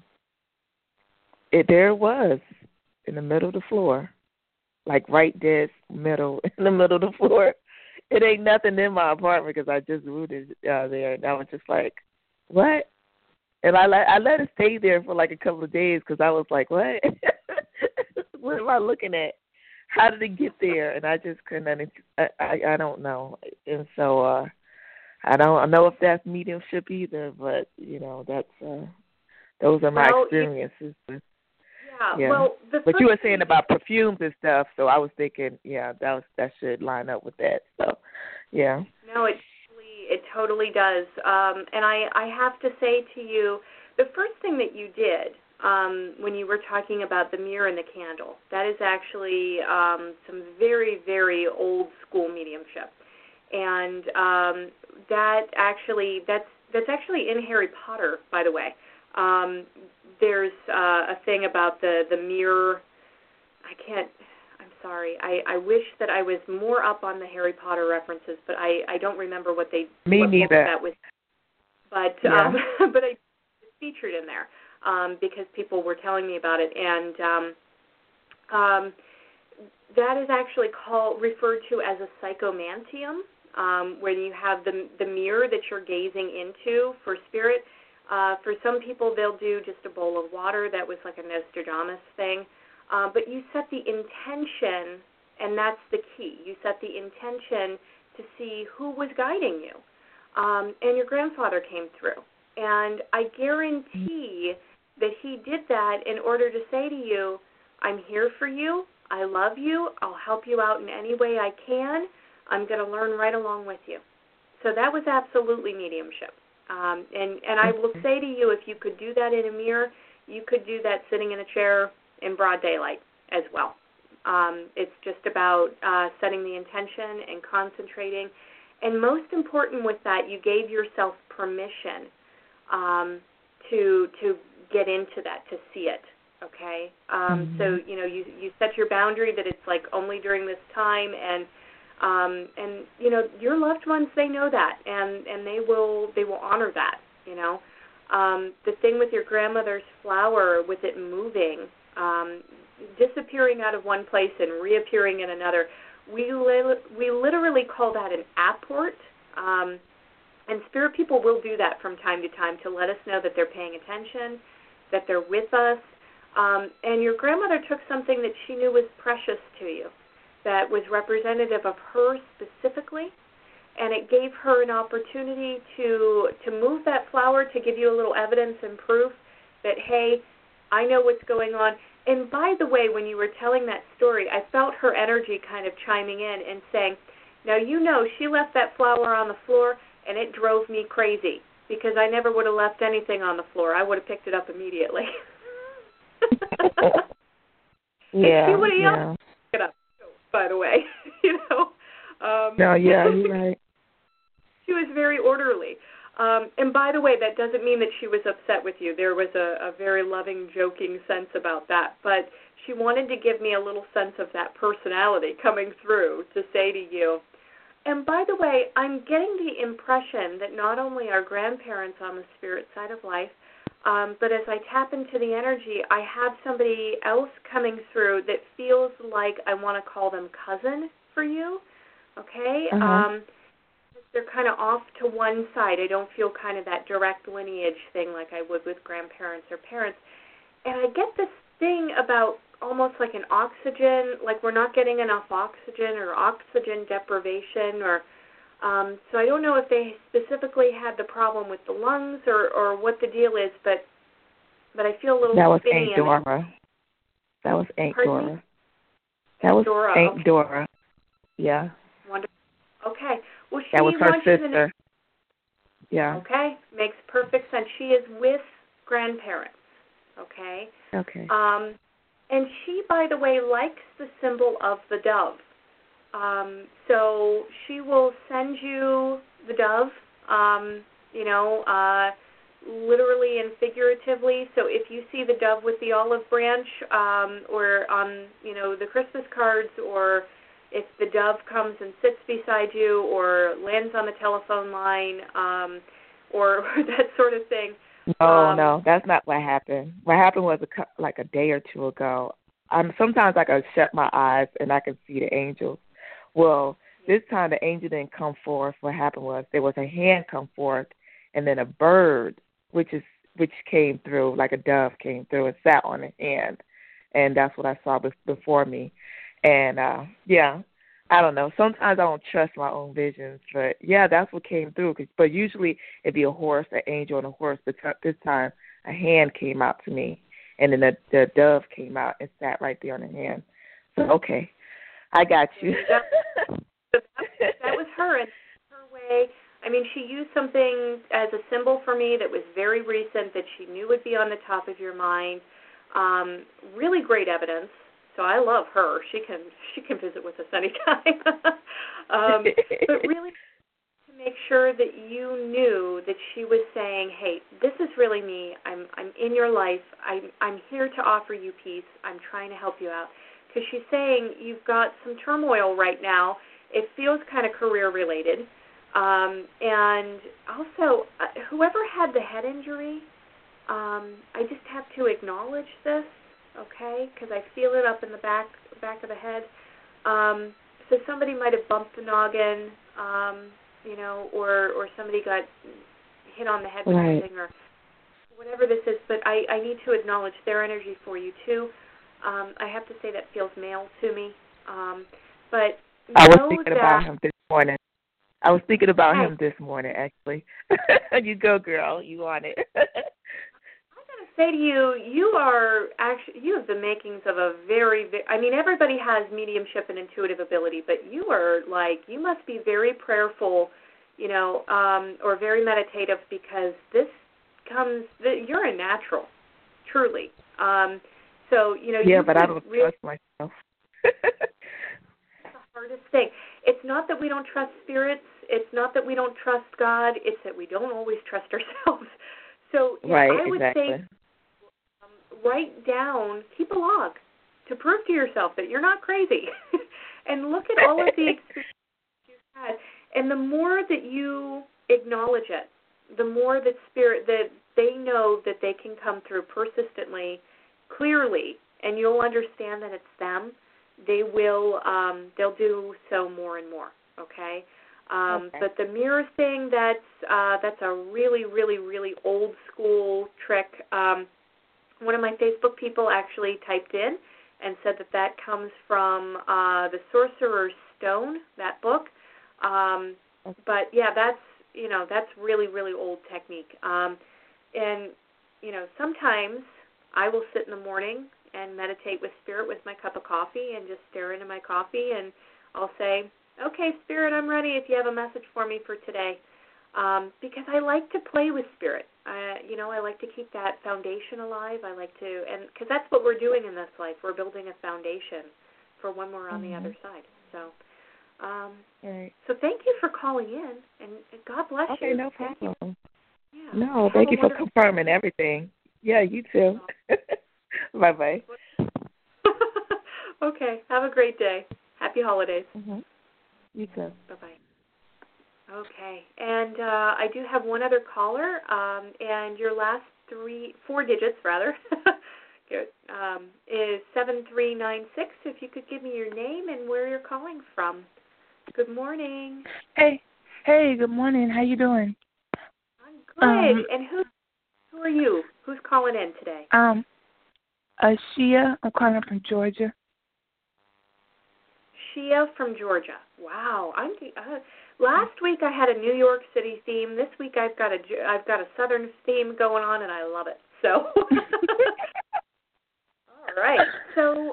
there it was in the middle of the floor, like right dead middle, in the middle of the floor. It ain't nothing in my apartment because I just moved there, and I was just like, what? And I let it stay there for like a couple of days because I was like, what? What am I looking at? How did it get there? And I just couldn't. I don't know. And so I don't know if that's mediumship either. But that's those are my experiences. Yeah. Well, but you were saying about perfumes and stuff, so I was thinking, that should line up with that. So, yeah. No, it totally does. And I have to say to you, the first thing that you did when you were talking about the mirror and the candle, that is actually some very, very old school mediumship. And that's actually in Harry Potter, by the way. There's a thing about the mirror. I'm sorry. I wish that I was more up on the Harry Potter references, but I don't remember what Me what neither. book that was. But Yeah. but I was featured in there because people were telling me about it, and that is actually referred to as a psychomantium, when you have the mirror that you're gazing into for spirit. For some people, they'll do just a bowl of water. That was like a Nostradamus thing. But you set the intention, and that's the key. You set the intention to see who was guiding you. And your grandfather came through. And I guarantee that he did that in order to say to you, I'm here for you. I love you. I'll help you out in any way I can. I'm going to learn right along with you. So that was absolutely mediumship. And I will say to you, if you could do that in a mirror, you could do that sitting in a chair in broad daylight as well. It's just about setting the intention and concentrating. And most important with that, you gave yourself permission to get into that, to see it. Okay, so you set your boundary that it's like only during this time, and your loved ones, they know that, and they will honor that. The thing with your grandmother's flower, with it moving, disappearing out of one place and reappearing in another, we literally call that an apport. And spirit people will do that from time to time to let us know that they're paying attention, that they're with us. And your grandmother took something that she knew was precious to you, that was representative of her specifically, and it gave her an opportunity to move that flower to give you a little evidence and proof that, hey, I know what's going on. And by the way, when you were telling that story, I felt her energy kind of chiming in and saying, now she left that flower on the floor, and it drove me crazy because I never would have left anything on the floor. I would have picked it up immediately. Yeah. She would have yelled to pick it up, by the way. No, yeah, you're right. She was very orderly. And by the way, that doesn't mean that she was upset with you. There was a very loving, joking sense about that. But she wanted to give me a little sense of that personality coming through to say to you. And by the way, I'm getting the impression that not only our grandparents on the spirit side of life, but as I tap into the energy, I have somebody else coming through that feels like I want to call them cousin for you, okay? They're kind of off to one side. I don't feel kind of that direct lineage thing like I would with grandparents or parents. And I get this thing about almost like an oxygen, like we're not getting enough oxygen or oxygen deprivation, or so I don't know if they specifically had the problem with the lungs or what the deal is, but I feel a little spinny. That was Aunt Dora. That was Aunt Pardon Dora. me? That was Dora, Aunt okay. Dora. Yeah. Wonderful. Okay. Well, That was her sister. To yeah. Okay. Makes perfect sense. She is with grandparents. Okay. Okay. And she, by the way, likes the symbol of the dove. So she will send you the dove, literally and figuratively. So if you see the dove with the olive branch, or on, the Christmas cards, or if the dove comes and sits beside you or lands on the telephone line, or that sort of thing. No, that's not what happened. What happened was like a day or two ago. Sometimes I can shut my eyes and I can see the angels. Well, this time the angel didn't come forth. What happened was there was a hand come forth, and then a bird, which came through, like a dove came through and sat on the hand, and that's what I saw before me. And I don't know. Sometimes I don't trust my own visions, but yeah, that's what came through. But usually it'd be a horse, an angel, and a horse. But this time a hand came out to me, and then the dove came out and sat right there on the hand. So okay, I got you. That was her, and her way. I mean, she used something as a symbol for me that was very recent that she knew would be on the top of your mind. Really great evidence. So I love her. She can visit with us anytime. But really, to make sure that you knew that she was saying, "Hey, this is really me. I'm in your life. I'm here to offer you peace. I'm trying to help you out. because she's saying you've got some turmoil right now. It feels kind of career-related. And also, whoever had the head injury, I just have to acknowledge this, okay, because I feel it up in the back of the head. So somebody might have bumped the noggin, or somebody got hit on the head with something, or whatever this is. But I need to acknowledge their energy for you too. I have to say that feels male to me. But I was thinking about him this morning. This morning, actually. You go, girl. You on it. I'm going to say to you, you have the makings of a everybody has mediumship and intuitive ability, but you must be very prayerful, or very meditative, because you're a natural, truly. Yeah, but I don't trust myself. That's the hardest thing. It's not that we don't trust spirits. It's not that we don't trust God. It's that we don't always trust ourselves. So I would say write down, keep a log to prove to yourself that you're not crazy. And look at all of the experiences you've had. And the more that you acknowledge it, the more that they know that they can come through persistently, clearly, and you'll understand that it's them. They'll do so more and more, okay? But the mirror thing, that's a really, really, really old school trick. One of my Facebook people actually typed in and said that comes from The Sorcerer's Stone, that book. But yeah, that's really, really old technique. And sometimes I will sit in the morning and meditate with Spirit with my cup of coffee and just stare into my coffee, and I'll say, okay, Spirit, I'm ready if you have a message for me for today. Because I like to play with Spirit. I like to keep that foundation alive. And because that's what we're doing in this life. We're building a foundation for when we're on the other side. So, so thank you for calling in, and God bless you. Okay, no problem. Yeah. No, thank you for confirming everything. Yeah, you too. Bye-bye. Okay, have a great day. Happy holidays. Mm-hmm. You too. Bye-bye. Okay, and I do have one other caller, and your last 4 digits, rather, is 7396. If you could give me your name and where you're calling from. Good morning. Hey, good morning. How you doing? I'm good. And who are you? Who's calling in today? Shia. I'm calling from Georgia. Shia from Georgia. Wow. Last week I had a New York City theme. This week I've got a Southern theme going on, and I love it. So, all right. So,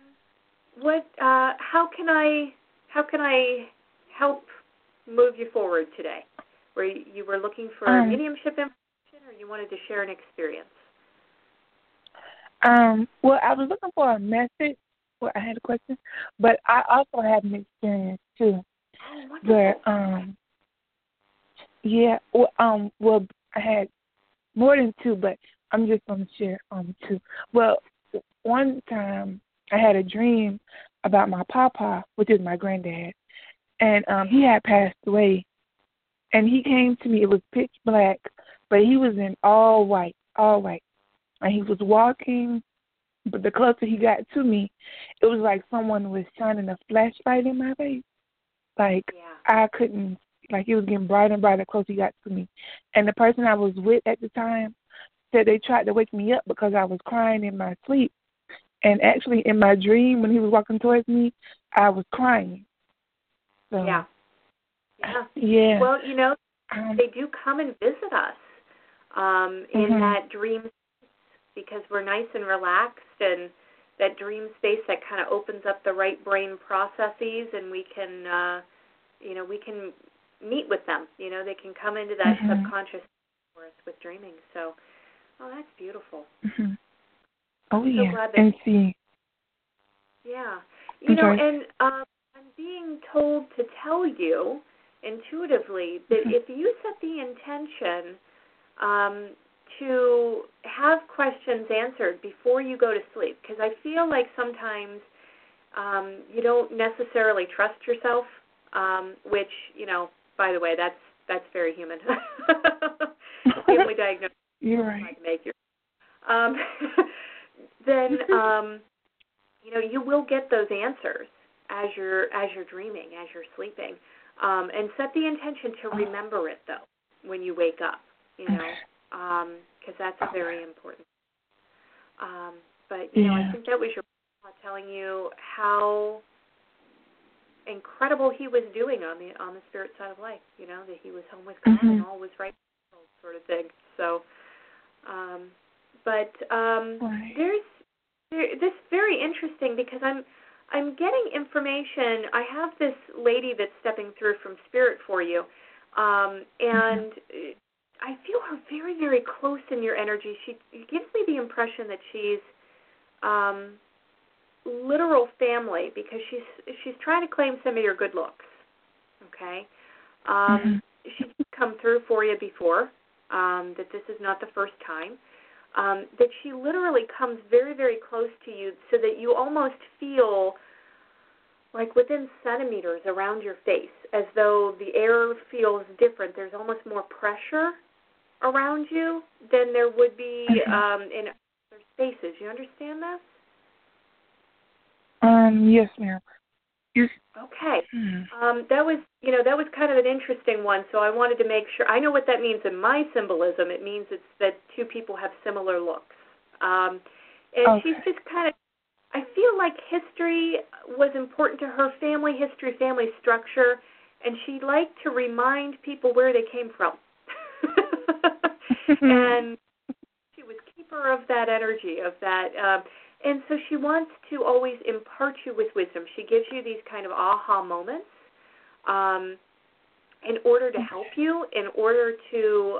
how can I help move you forward today? Where you were looking for mediumship information, or you wanted to share an experience? Well, I was looking for a message. Well, I had a question, but I also had an experience too. Oh, wonderful. Where, well, I had more than 2, but I'm just going to share 2. Well, one time I had a dream about my papa, which is my granddad, and he had passed away, and he came to me. It was pitch black, but he was in all white, and he was walking. But the closer he got to me, it was like someone was shining a flashlight in my face. I couldn't, it was getting brighter and brighter the closer he got to me. And the person I was with at the time said they tried to wake me up because I was crying in my sleep. And actually in my dream, when he was walking towards me, I was crying. So, yeah. Well, they do come and visit us in that dream, because we're nice and relaxed, and that dream space that kind of opens up the right brain processes, and we can, we can meet with them. They can come into that subconscious for us with dreaming. So, that's beautiful. Mm-hmm. Oh, I'm so yeah. glad that And see. Yeah. Okay. And I'm being told to tell you intuitively that if you set the intention to have questions answered before you go to sleep, because I feel like sometimes You don't necessarily trust yourself, which, by the way, that's very human. Family diagnosis. You're right. Then you will get those answers as you're dreaming, as you're sleeping, and set the intention to remember it though when you wake up, because that's very important. But I think that was your telling you how incredible he was doing on the spirit side of life. That he was home with God and all was right, sort of thing. So, there's this very interesting because I'm getting information. I have this lady that's stepping through from spirit for you, and I feel her very, very close in your energy. She gives me the impression that she's literal family because she's trying to claim some of your good looks. Okay, she's come through for you before. That this is not the first time. That she literally comes very, very close to you so that you almost feel like within centimeters around your face, as though the air feels different. There's almost more pressure around you than there would be in other spaces. You understand this? Yes, ma'am. Okay. That was kind of an interesting one, so I wanted to make sure. I know what that means in my symbolism. It means it's that two people have similar looks. She's just kind of, I feel like history was important to her, family history, family structure, and she liked to remind people where they came from. And she was keeper of that energy, of that. And so she wants to always impart you with wisdom. She gives you these kind of aha moments in order to help you, in order to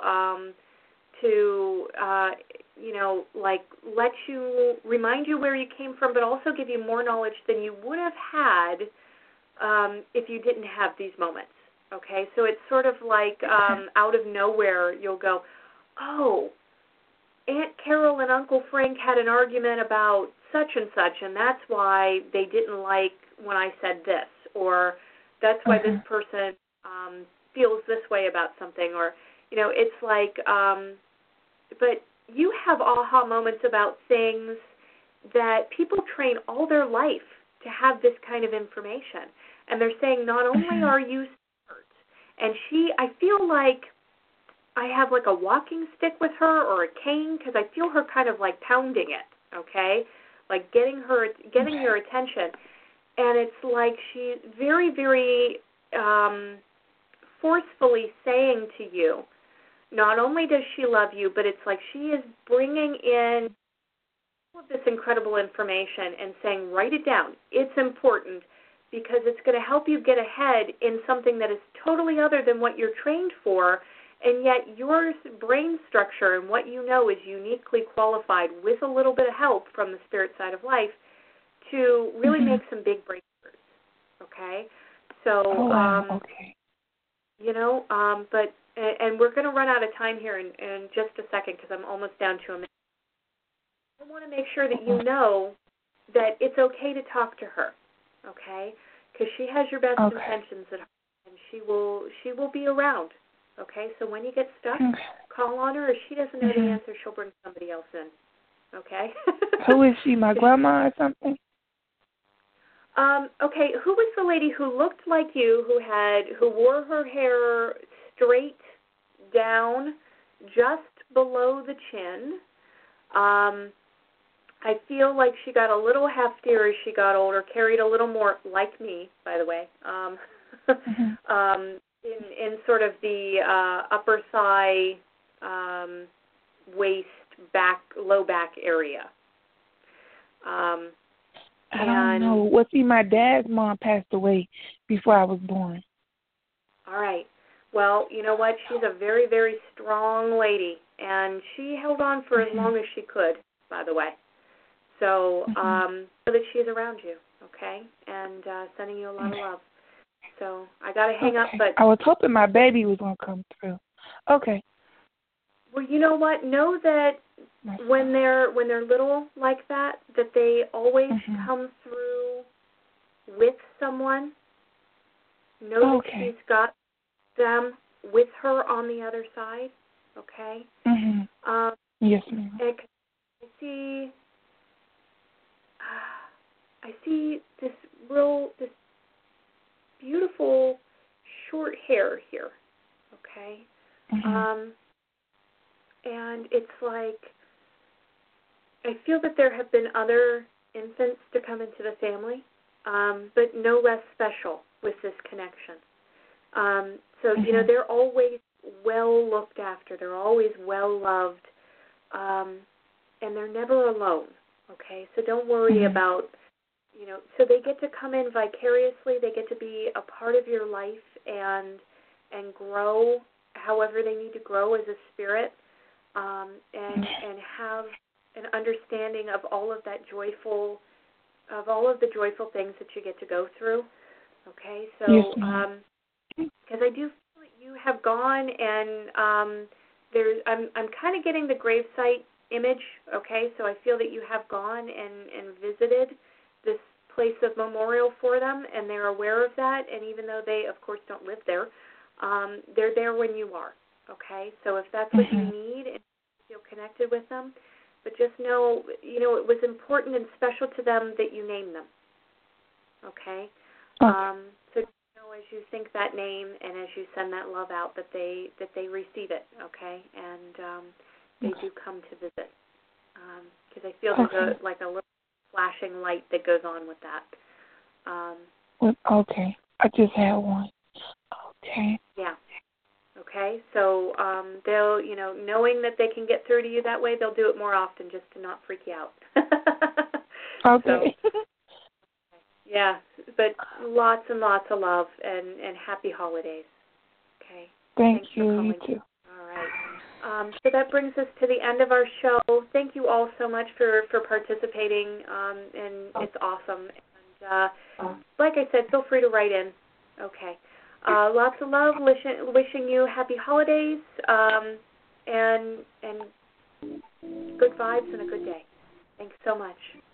let you, remind you where you came from, but also give you more knowledge than you would have had if you didn't have these moments. Okay, so it's sort of like out of nowhere you'll go, oh, Aunt Carol and Uncle Frank had an argument about such and such, and that's why they didn't like when I said this, or that's why this person feels this way about something, or, it's like, but you have aha moments about things that people train all their life to have this kind of information, and they're saying not only are you smart, and I feel like I have like a walking stick with her or a cane because I feel her kind of like pounding it, okay, like getting your attention, and it's like she's very, very forcefully saying to you, not only does she love you, but it's like she is bringing in all of this incredible information and saying, write it down. It's important because it's going to help you get ahead in something that is totally other than what you're trained for. And yet your brain structure and what you know is uniquely qualified with a little bit of help from the spirit side of life to really make some big breakthroughs, okay? So, okay. And we're going to run out of time here in just a second because I'm almost down to a minute. I want to make sure that you know that it's okay to talk to her, okay? Because she has your best intentions at heart, and she will be around. Okay, so when you get stuck, call on her. If she doesn't know the answer, she'll bring somebody else in. Okay? Who is she, my grandma or something? Okay, who was the lady who looked like you, who wore her hair straight down just below the chin? I feel like she got a little heftier as she got older, carried a little more, like me, by the way, in sort of the upper thigh, waist, low back area. I don't know. Well, see, my dad's mom passed away before I was born. All right. Well, you know what? She's a very, very strong lady, and she held on for as long as she could, by the way. So, know that she's around you, okay? And sending you a lot of love. So I got to hang up, but I was hoping my baby was going to come through. Okay. Well, you know what? Know that when they're little like that, that they always come through with someone. Know that she's got them with her on the other side. Okay. Yes, ma'am. I see this beautiful short hair here. Okay. And it's like I feel that there have been other infants to come into the family, but no less special with this connection. So, you know, they're always well looked after. They're always well loved, and they're never alone, okay? So don't worry about, you know, so they get to come in vicariously. They get to be a part of your life and grow however they need to grow as a spirit, and have an understanding of all of the joyful things that you get to go through. Okay, so because I do feel that you have gone, and I'm kind of getting the gravesite image. Okay, so I feel that you have gone and visited this place of memorial for them, and they're aware of that. And even though they, of course, don't live there, they're there when you are. Okay, so if that's what you need and you feel connected with them, but just know, you know, it was important and special to them that you name them. Okay? So you know, as you think that name and as you send that love out, that they receive it. Okay? And they do come to visit. Because I feel there's a little flashing light that goes on with that. Okay. I just had one. Okay. Yeah. Okay, so they'll, you know, knowing that they can get through to you that way, they'll do it more often just to not freak you out. Okay. So, yeah, but lots and lots of love and happy holidays. Okay. Thank you. You too. All right. So that brings us to the end of our show. Thank you all so much for participating, and it's awesome. And like I said, feel free to write in. Okay. Lots of love, wishing you happy holidays, and good vibes and a good day. Thanks so much.